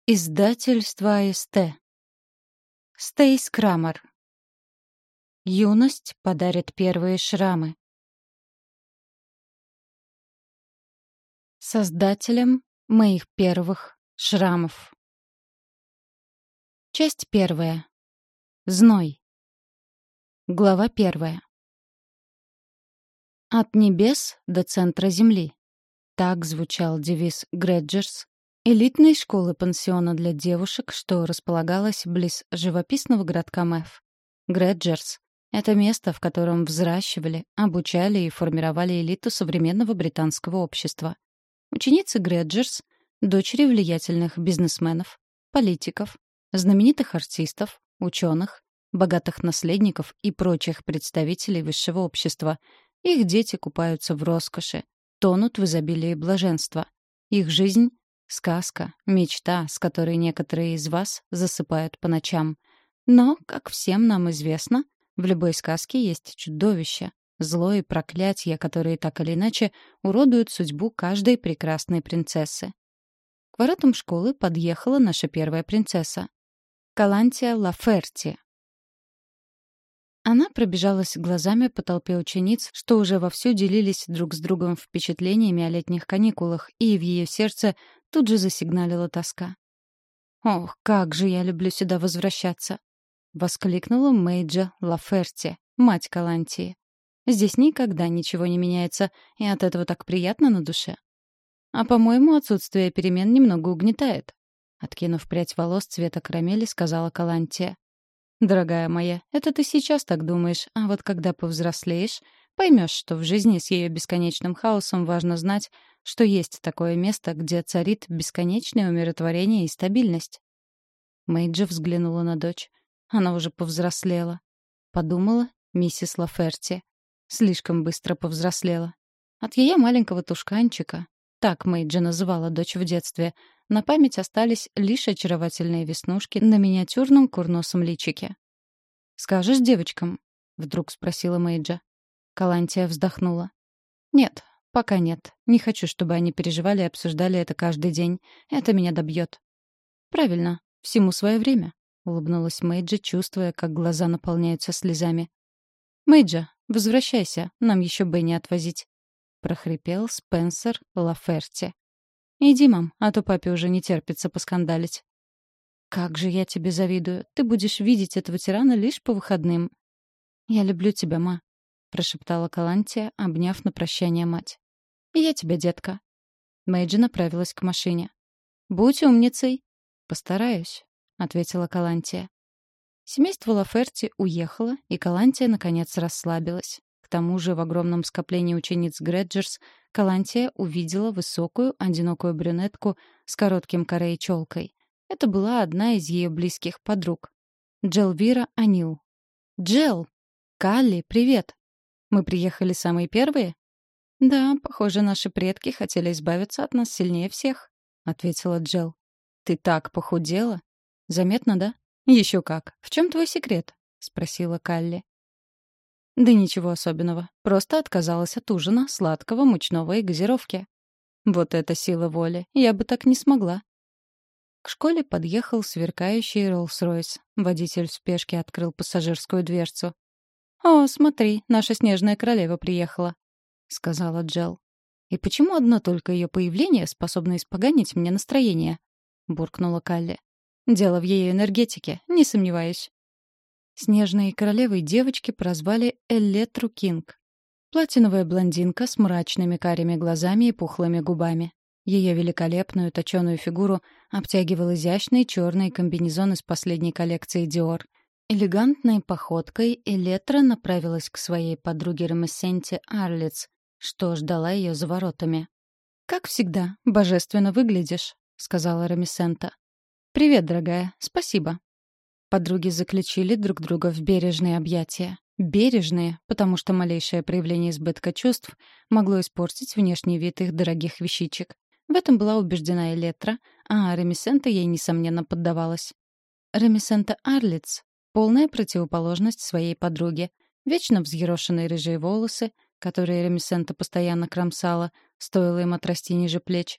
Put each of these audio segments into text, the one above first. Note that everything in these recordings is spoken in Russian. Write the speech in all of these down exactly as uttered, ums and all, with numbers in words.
Издательство А С Т. Стейс Крамер. Юность подарит первые шрамы. Создателем моих первых шрамов. Часть первая. Зной. Глава первая. От небес до центра земли. Так звучал девиз Грэджерс, элитной школы-пансиона для девушек, что располагалась близ живописного городка Мэф. Грэджерс — это место, в котором взращивали, обучали и формировали элиту современного британского общества. Ученицы Грэджерс — дочери влиятельных бизнесменов, политиков, знаменитых артистов, ученых, богатых наследников и прочих представителей высшего общества. Их дети купаются в роскоши, тонут в изобилии блаженства. Их жизнь — сказка, мечта, с которой некоторые из вас засыпают по ночам. Но, как всем нам известно, в любой сказке есть чудовище, зло и проклятие, которые так или иначе уродуют судьбу каждой прекрасной принцессы. К воротам школы подъехала наша первая принцесса — Калантия Лаферти. Она пробежалась глазами по толпе учениц, что уже вовсю делились друг с другом впечатлениями о летних каникулах, и в ее сердце тут же засигналила тоска. «Ох, как же я люблю сюда возвращаться!» — воскликнула Мэйджа Лаферти, мать Калантии. «Здесь никогда ничего не меняется, и от этого так приятно на душе. А, по-моему, отсутствие перемен немного угнетает», — откинув прядь волос цвета карамели, сказала Калантия. «Дорогая моя, это ты сейчас так думаешь, а вот когда повзрослеешь, поймешь, что в жизни с ее бесконечным хаосом важно знать, что есть такое место, где царит бесконечное умиротворение и стабильность». Мэйджи взглянула на дочь. Она уже повзрослела. Подумала миссис Лаферти. Слишком быстро повзрослела. От ее маленького тушканчика, так Мэйджи называла дочь в детстве, на память остались лишь очаровательные веснушки на миниатюрном курносом личике. «Скажешь девочкам?» — вдруг спросила Мэйджа. Калантия вздохнула. «Нет, пока нет. Не хочу, чтобы они переживали и обсуждали это каждый день. Это меня добьет». «Правильно. Всему свое время», — улыбнулась Мэйджа, чувствуя, как глаза наполняются слезами. «Мэйджа, возвращайся, нам еще Бенни отвозить», — прохрипел Спенсер Лаферти. «Иди, мам, а то папе уже не терпится поскандалить». «Как же я тебе завидую. Ты будешь видеть этого тирана лишь по выходным». «Я люблю тебя, ма», — прошептала Калантия, обняв на прощание мать. «И я тебя, детка». Мэйджи направилась к машине. «Будь умницей». «Постараюсь», — ответила Калантия. Семейство Лаферти уехало, и Калантия, наконец, расслабилась. К тому же в огромном скоплении учениц Грэджерс Калантия увидела высокую, одинокую брюнетку с коротким каре и челкой. Это была одна из ее близких подруг. Джелвира Анил. «Джел! Калли, привет! Мы приехали самые первые?» «Да, похоже, наши предки хотели избавиться от нас сильнее всех», — ответила Джел. «Ты так похудела? Заметно, да? Еще как. В чем твой секрет?» — спросила Калли. «Да ничего особенного. Просто отказалась от ужина, сладкого, мучного и газировки». «Вот это сила воли. Я бы так не смогла». К школе подъехал сверкающий Роллс-Ройс. Водитель в спешке открыл пассажирскую дверцу. «О, смотри, наша снежная королева приехала», — сказала Джел. «И почему одно только ее появление способно испоганить мне настроение?» — буркнула Калли. «Дело в ее энергетике, не сомневаюсь». Снежной королевой девочки прозвали Элетру Кинг. Платиновая блондинка с мрачными карими глазами и пухлыми губами. Ее великолепную точеную фигуру обтягивал изящный черный комбинезон из последней коллекции Dior. Элегантной походкой Элетра направилась к своей подруге Ремесенте Арлиц, что ждала ее за воротами. «Как всегда, божественно выглядишь», — сказала Ремесента. «Привет, дорогая, спасибо». Подруги заключили друг друга в бережные объятия. Бережные, потому что малейшее проявление избытка чувств могло испортить внешний вид их дорогих вещичек. В этом была убеждена Элетра, а Ремесента ей, несомненно, поддавалась. Ремесента Арлиц — полная противоположность своей подруге. Вечно взъерошенные рыжие волосы, которые Ремесента постоянно кромсала, стоило им отрасти ниже плеч.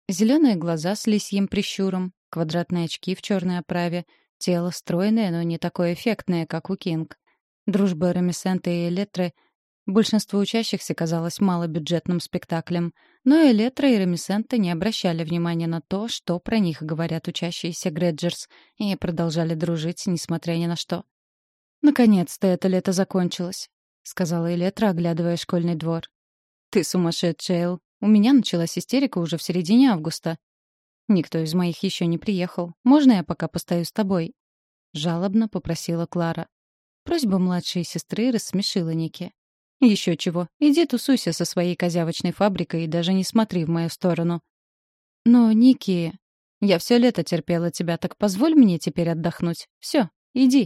Зеленые глаза с лисьим прищуром, квадратные очки в черной оправе, тело стройное, но не такое эффектное, как у Кинг. Дружба Ремисента и Элетры большинству учащихся казалась малобюджетным спектаклем, но Элетра и Ремисента не обращали внимания на то, что про них говорят учащиеся Грэджерс, и продолжали дружить, несмотря ни на что. «Наконец-то это лето закончилось», — сказала Элетра, оглядывая школьный двор. «Ты сумасшедшая, Эл. У меня началась истерика уже в середине августа. Никто из моих еще не приехал. Можно я пока постою с тобой?» Жалобно попросила Клара. Просьба младшей сестры рассмешила Ники. «Еще чего. Иди тусуйся со своей козявочной фабрикой и даже не смотри в мою сторону». «Но, Ники, я все лето терпела тебя, так позволь мне теперь отдохнуть. Все, иди».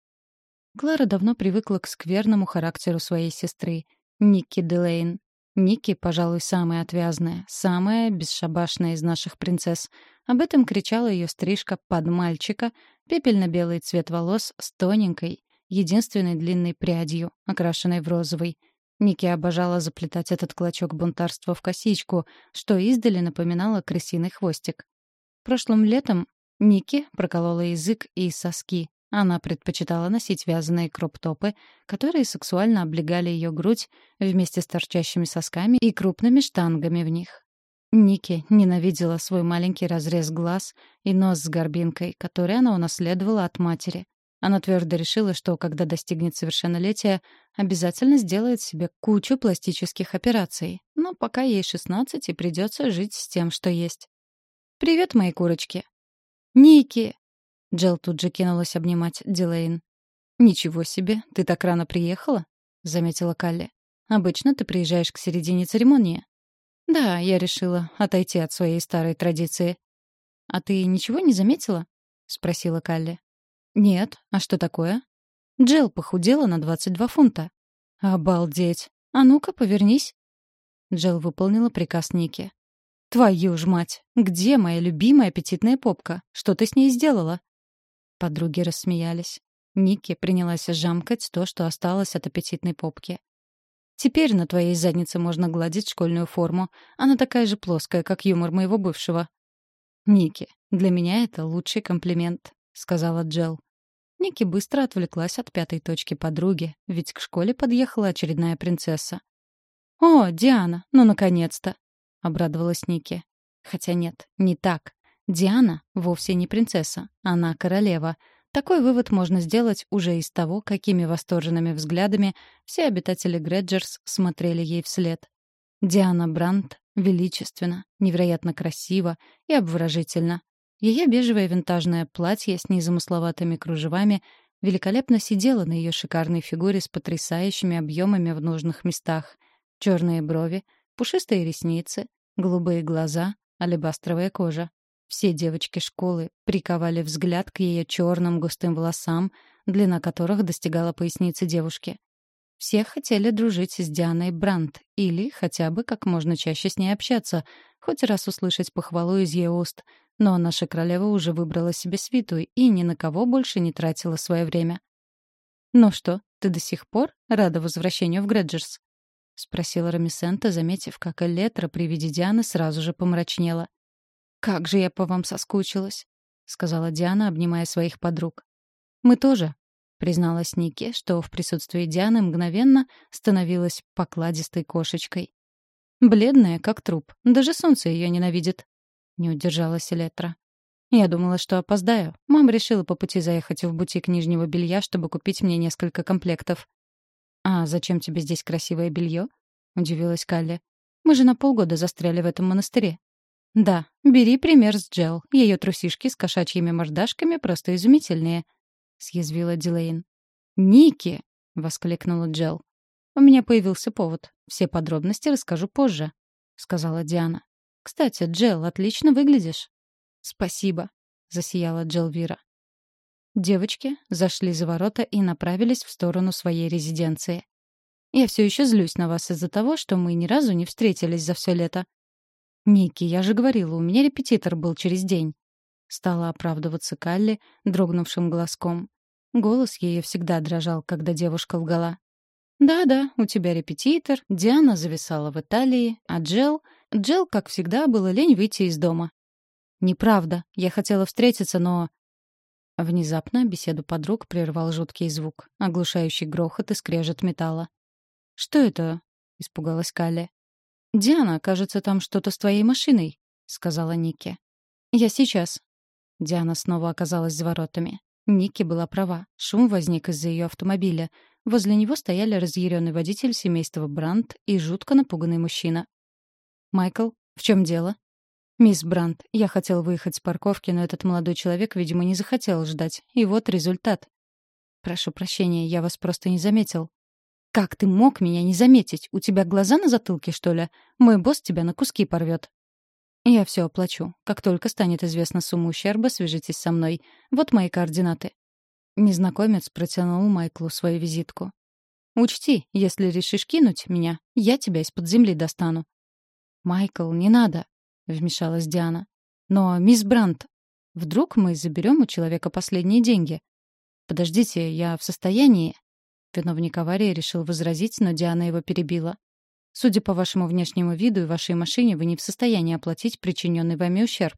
Клара давно привыкла к скверному характеру своей сестры, Ники Делейн. Ники, пожалуй, самая отвязная, самая бесшабашная из наших принцесс. Об этом кричала ее стрижка под мальчика, пепельно-белый цвет волос с тоненькой, единственной длинной прядью, окрашенной в розовый. Ники обожала заплетать этот клочок бунтарства в косичку, что издали напоминало крысиный хвостик. Прошлым летом Ники проколола язык и соски. Она предпочитала носить вязаные кроп-топы, которые сексуально облегали ее грудь вместе с торчащими сосками и крупными штангами в них. Ники ненавидела свой маленький разрез глаз и нос с горбинкой, который она унаследовала от матери. Она твердо решила, что, когда достигнет совершеннолетия, обязательно сделает себе кучу пластических операций. Но пока ей шестнадцать, и придется жить с тем, что есть. «Привет, мои курочки!» «Ники!» Джилл тут же кинулась обнимать Дилейн. «Ничего себе, ты так рано приехала?» — заметила Калли. «Обычно ты приезжаешь к середине церемонии». «Да, я решила отойти от своей старой традиции». «А ты ничего не заметила?» — спросила Калли. «Нет. А что такое?» «Джилл похудела на двадцать два фунта». «Обалдеть! А ну-ка, повернись». Джилл выполнила приказ Ники. «Твою ж мать! Где моя любимая аппетитная попка? Что ты с ней сделала?» Подруги рассмеялись. Ники принялась жамкать то, что осталось от аппетитной попки. «Теперь на твоей заднице можно гладить школьную форму. Она такая же плоская, как юмор моего бывшего». «Ники, для меня это лучший комплимент», — сказала Джилл. Ники быстро отвлеклась от пятой точки подруги, ведь к школе подъехала очередная принцесса. «О, Диана, ну наконец-то!» — обрадовалась Ники. Хотя нет, не так. Диана вовсе не принцесса, она королева. Такой вывод можно сделать уже из того, какими восторженными взглядами все обитатели Грэджерс смотрели ей вслед. Диана Брандт величественна, невероятно красива и обворожительна. Ее бежевое винтажное платье с незамысловатыми кружевами великолепно сидело на ее шикарной фигуре с потрясающими объемами в нужных местах. Черные брови, пушистые ресницы, голубые глаза, алебастровая кожа. Все девочки школы приковали взгляд к ее черным густым волосам, длина которых достигала поясницы девушки. Все хотели дружить с Дианой Брандт или хотя бы как можно чаще с ней общаться, хоть раз услышать похвалу из ее уст. Но наша королева уже выбрала себе свиту и ни на кого больше не тратила свое время. «Ну что, ты до сих пор рада возвращению в Грэджерс?» — спросила Ремисента, заметив, как Элетра при виде Дианы сразу же помрачнела. «Как же я по вам соскучилась», — сказала Диана, обнимая своих подруг. «Мы тоже», — призналась Ники, что в присутствии Дианы мгновенно становилась покладистой кошечкой. «Бледная, как труп. Даже солнце ее ненавидит», — не удержалась Элетра. «Я думала, что опоздаю. Мама решила по пути заехать в бутик нижнего белья, чтобы купить мне несколько комплектов». «А зачем тебе здесь красивое белье?» — удивилась Калли. «Мы же на полгода застряли в этом монастыре». «Да, бери пример с Джел. Ее трусишки с кошачьими мордашками просто изумительные», — съязвила Дилейн. «Ники!» — воскликнула Джел. «У меня появился повод. Все подробности расскажу позже», — сказала Диана. «Кстати, Джел, отлично выглядишь». «Спасибо», — засияла Джелвира. Девочки зашли за ворота и направились в сторону своей резиденции. «Я все еще злюсь на вас из-за того, что мы ни разу не встретились за все лето». «Ники, я же говорила, у меня репетитор был через день», — стала оправдываться Калли дрогнувшим голоском. Голос ее всегда дрожал, когда девушка лгала. «Да-да, у тебя репетитор, Диана зависала в Италии, а Джел Джилл, как всегда, было лень выйти из дома. «Неправда. Я хотела встретиться, но...» Внезапно беседу подруг прервал жуткий звук, оглушающий грохот и скрежет металла. «Что это?» — испугалась Калли. «Диана, кажется, там что-то с твоей машиной», — сказала Никки. «Я сейчас». Диана снова оказалась за воротами. Никки была права. Шум возник из-за ее автомобиля. Возле него стояли разъяренный водитель семейства Брандт и жутко напуганный мужчина. «Майкл, в чем дело?» «Мисс Брандт, я хотел выехать с парковки, но этот молодой человек, видимо, не захотел ждать. И вот результат». «Прошу прощения, я вас просто не заметил». «Как ты мог меня не заметить? У тебя глаза на затылке, что ли? Мой босс тебя на куски порвет». «Я все оплачу. Как только станет известна сумма ущерба, свяжитесь со мной. Вот мои координаты». Незнакомец протянул Майклу свою визитку. «Учти, если решишь кинуть меня, я тебя из-под земли достану». «Майкл, не надо», — вмешалась Диана. «Но, мисс Брандт, вдруг мы заберем у человека последние деньги?» «Подождите, я в состоянии...» Виновник аварии решил возразить, но Диана его перебила. «Судя по вашему внешнему виду и вашей машине, вы не в состоянии оплатить причиненный вами ущерб».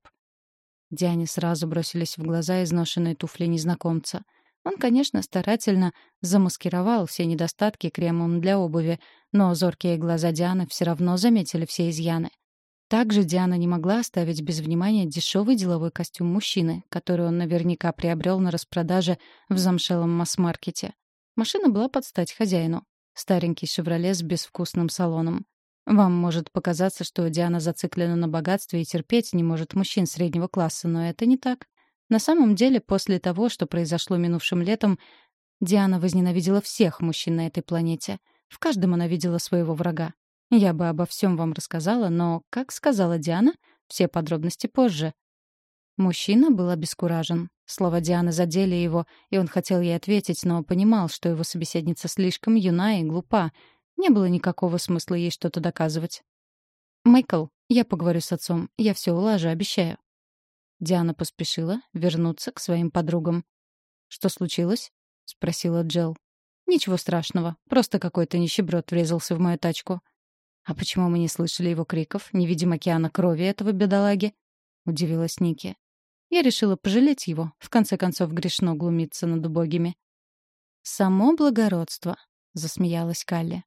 Диане сразу бросились в глаза изношенные туфли незнакомца. Он, конечно, старательно замаскировал все недостатки кремом для обуви, но зоркие глаза Дианы все равно заметили все изъяны. Также Диана не могла оставить без внимания дешевый деловой костюм мужчины, который он наверняка приобрел на распродаже в замшелом масс-маркете. Машина была под стать хозяину. Старенький «Шевроле» с безвкусным салоном. Вам может показаться, что Диана зациклена на богатстве и терпеть не может мужчин среднего класса, но это не так. На самом деле, после того, что произошло минувшим летом, Диана возненавидела всех мужчин на этой планете. В каждом она видела своего врага. Я бы обо всем вам рассказала, но, как сказала Диана, все подробности позже. Мужчина был обескуражен. Слова Дианы задели его, и он хотел ей ответить, но понимал, что его собеседница слишком юна и глупа. Не было никакого смысла ей что-то доказывать. «Майкл, я поговорю с отцом. Я все улажу, обещаю». Диана поспешила вернуться к своим подругам. «Что случилось?» — спросила Джилл. «Ничего страшного. Просто какой-то нищеброд врезался в мою тачку». «А почему мы не слышали его криков? Не видим океана крови этого бедолаги?» — удивилась Никки. Я решила пожалеть его. В конце концов, грешно глумиться над убогими. «Само благородство», — засмеялась Калли.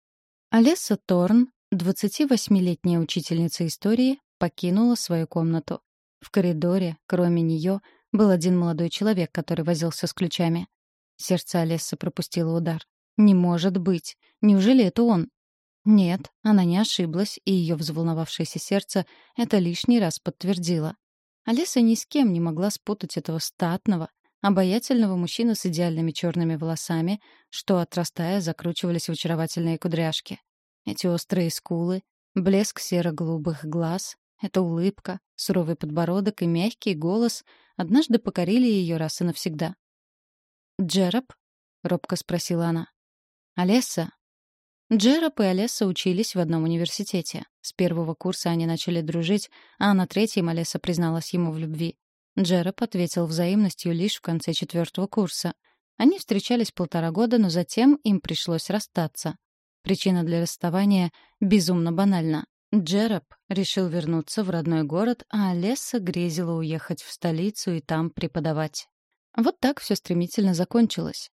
Алесса Торн, двадцативосьмилетняя учительница истории, покинула свою комнату. В коридоре, кроме нее, был один молодой человек, который возился с ключами. Сердце Алессы пропустило удар. «Не может быть! Неужели это он?» Нет, она не ошиблась, и ее взволновавшееся сердце это лишний раз подтвердило. Алесса ни с кем не могла спутать этого статного, обаятельного мужчину с идеальными черными волосами, что, отрастая, закручивались в очаровательные кудряшки. Эти острые скулы, блеск серо-голубых глаз, эта улыбка, суровый подбородок и мягкий голос однажды покорили ее раз и навсегда. «Джероб?» — робко спросила она. «Алесса?» Джероб и Алесса учились в одном университете. С первого курса они начали дружить, а на третьем Алесса призналась ему в любви. Джероб ответил взаимностью лишь в конце четвертого курса. Они встречались полтора года, но затем им пришлось расстаться. Причина для расставания безумно банальна. Джероб решил вернуться в родной город, а Алесса грезила уехать в столицу и там преподавать. Вот так все стремительно закончилось.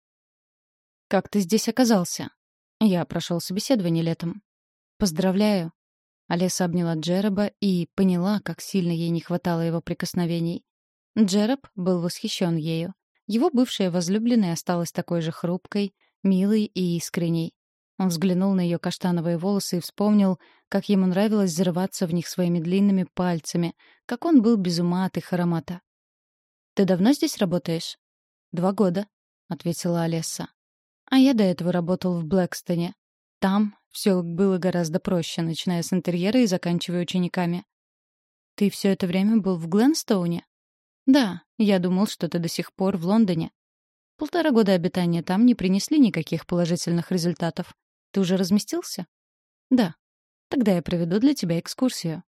«Как ты здесь оказался?» «Я прошел собеседование летом». «Поздравляю». Алесса обняла Джероба и поняла, как сильно ей не хватало его прикосновений. Джероб был восхищен ею. Его бывшая возлюбленная осталась такой же хрупкой, милой и искренней. Он взглянул на ее каштановые волосы и вспомнил, как ему нравилось зарываться в них своими длинными пальцами, как он был без ума от их аромата. «Ты давно здесь работаешь?» «Два года», — ответила Алесса. «А я до этого работал в Блэкстоне. Там все было гораздо проще, начиная с интерьера и заканчивая учениками». «Ты все это время был в Гленстоуне?» «Да, я думал, что ты до сих пор в Лондоне. Полтора года обитания там не принесли никаких положительных результатов. Ты уже разместился?» «Да. Тогда я проведу для тебя экскурсию».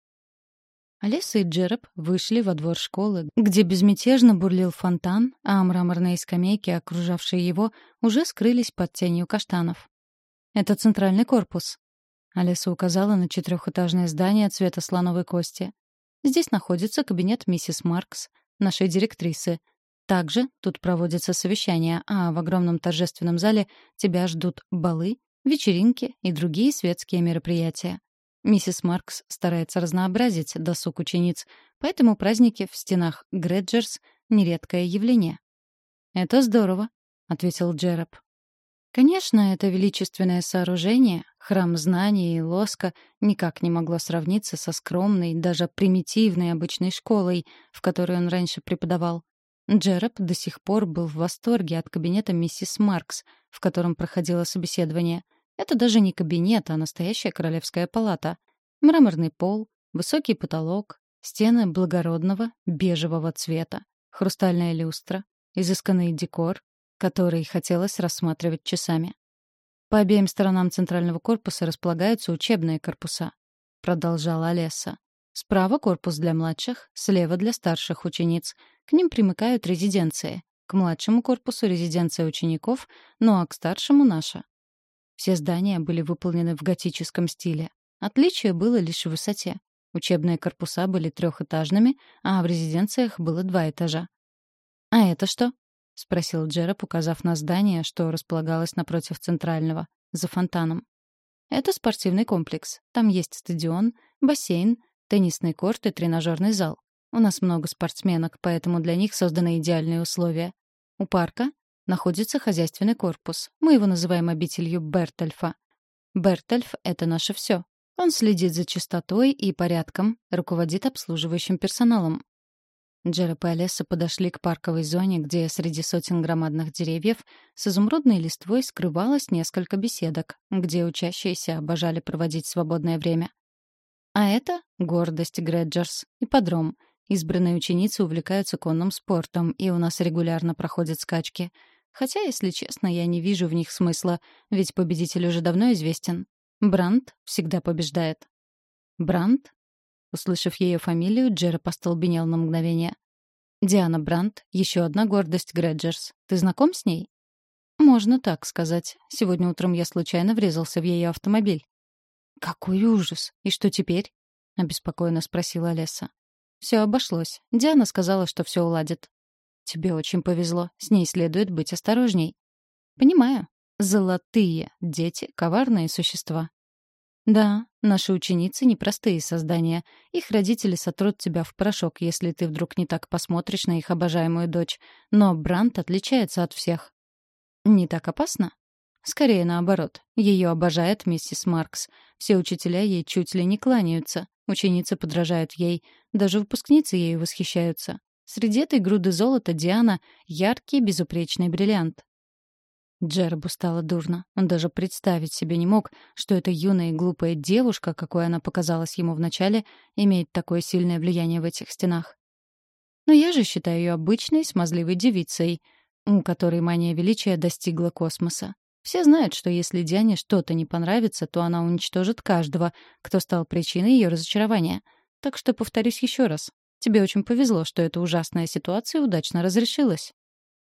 Алесса и Джероб вышли во двор школы, где безмятежно бурлил фонтан, а мраморные скамейки, окружавшие его, уже скрылись под тенью каштанов. «Это центральный корпус». Алиса указала на четырехэтажное здание цвета слоновой кости. «Здесь находится кабинет миссис Маркс, нашей директрисы. Также тут проводятся совещания, а в огромном торжественном зале тебя ждут балы, вечеринки и другие светские мероприятия. Миссис Маркс старается разнообразить досуг учениц, поэтому праздники в стенах Грэджерс — нередкое явление». «Это здорово», — ответил Джероб. Конечно, это величественное сооружение, храм знаний и лоска, никак не могло сравниться со скромной, даже примитивной обычной школой, в которой он раньше преподавал. Джероб до сих пор был в восторге от кабинета миссис Маркс, в котором проходило собеседование. Это даже не кабинет, а настоящая королевская палата. Мраморный пол, высокий потолок, стены благородного бежевого цвета, хрустальная люстра, изысканный декор, который хотелось рассматривать часами. По обеим сторонам центрального корпуса располагаются учебные корпуса, продолжала Алесса. Справа корпус для младших, слева для старших учениц. К ним примыкают резиденции. К младшему корпусу резиденция учеников, ну а к старшему — наша. Все здания были выполнены в готическом стиле. Отличие было лишь в высоте. Учебные корпуса были трехэтажными, а в резиденциях было два этажа. «А это что?» — спросил Джероб, указав на здание, что располагалось напротив центрального, за фонтаном. «Это спортивный комплекс. Там есть стадион, бассейн, теннисный корт и тренажерный зал. У нас много спортсменок, поэтому для них созданы идеальные условия. У парка находится хозяйственный корпус. Мы его называем обителью Бертольфа. Бертольф — это наше все. Он следит за чистотой и порядком, руководит обслуживающим персоналом». Джероб и Алесса подошли к парковой зоне, где среди сотен громадных деревьев с изумрудной листвой скрывалось несколько беседок, где учащиеся обожали проводить свободное время. А это гордость Грэджерс, ипподром. Избранные ученицы увлекаются конным спортом, и у нас регулярно проходят скачки. Хотя, если честно, я не вижу в них смысла, ведь победитель уже давно известен. Брандт всегда побеждает. Брандт? Услышав ее фамилию, Джероб остолбенел на мгновение. «Диана Брандт — еще одна гордость Грэджерс. Ты знаком с ней?» «Можно так сказать. Сегодня утром я случайно врезался в ее автомобиль». «Какой ужас! И что теперь?» — обеспокоенно спросила Алесса. «Все обошлось. Диана сказала, что все уладит». «Тебе очень повезло. С ней следует быть осторожней». «Понимаю. Золотые дети — коварные существа». «Да, наши ученицы — непростые создания. Их родители сотрут тебя в порошок, если ты вдруг не так посмотришь на их обожаемую дочь. Но Брандт отличается от всех». «Не так опасно?» «Скорее наоборот. Ее обожает миссис Маркс. Все учителя ей чуть ли не кланяются. Ученицы подражают ей. Даже выпускницы ею восхищаются. Среди этой груды золота Диана — яркий, безупречный бриллиант». Джербу стало дурно. Он даже представить себе не мог, что эта юная и глупая девушка, какой она показалась ему вначале, имеет такое сильное влияние в этих стенах. Но я же считаю ее обычной, смазливой девицей, у которой мания величия достигла космоса. Все знают, что если Диане что-то не понравится, то она уничтожит каждого, кто стал причиной ее разочарования. Так что повторюсь еще раз. Тебе очень повезло, что эта ужасная ситуация удачно разрешилась.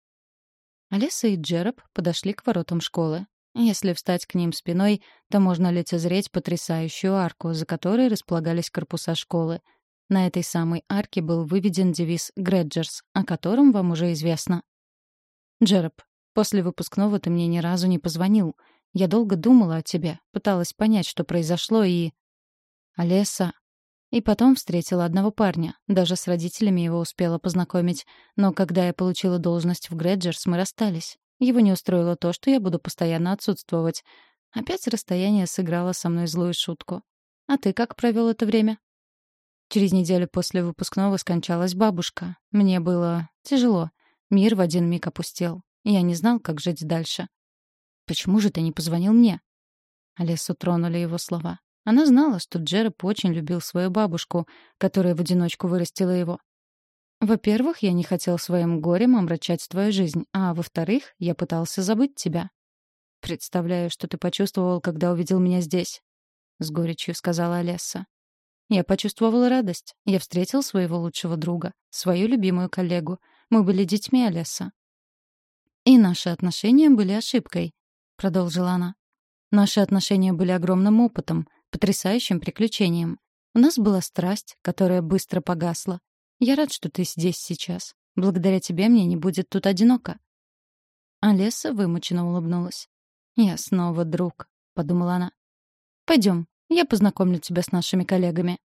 Алесса и Джероб подошли к воротам школы. Если встать к ним спиной, то можно лицезреть потрясающую арку, за которой располагались корпуса школы. На этой самой арке был выведен девиз «Грэджерс», о котором вам уже известно. «Джероб, после выпускного ты мне ни разу не позвонил. Я долго думала о тебе, пыталась понять, что произошло, и...» «Алесса...» И потом встретила одного парня. Даже с родителями его успела познакомить. Но когда я получила должность в Грэджерс, мы расстались. Его не устроило то, что я буду постоянно отсутствовать. Опять расстояние сыграло со мной злую шутку. А ты как провел это время? Через неделю после выпускного скончалась бабушка. Мне было тяжело. Мир в один миг опустел. Я не знал, как жить дальше. «Почему же ты не позвонил мне?» Алессу тронули его слова. Она знала, что Джероб очень любил свою бабушку, которая в одиночку вырастила его. «Во-первых, я не хотел своим горем омрачать твою жизнь, а во-вторых, я пытался забыть тебя». «Представляю, что ты почувствовал, когда увидел меня здесь», — с горечью сказала Алесса. «Я почувствовала радость. Я встретил своего лучшего друга, свою любимую коллегу. Мы были детьми, Алесса». «И наши отношения были ошибкой», — продолжила она. «Наши отношения были огромным опытом. потрясающим приключением. У нас была страсть, которая быстро погасла. Я рад, что ты здесь сейчас. Благодаря тебе мне не будет тут одиноко». Олеса вымученно улыбнулась. «Я снова друг», — подумала она. «Пойдем, я познакомлю тебя с нашими коллегами».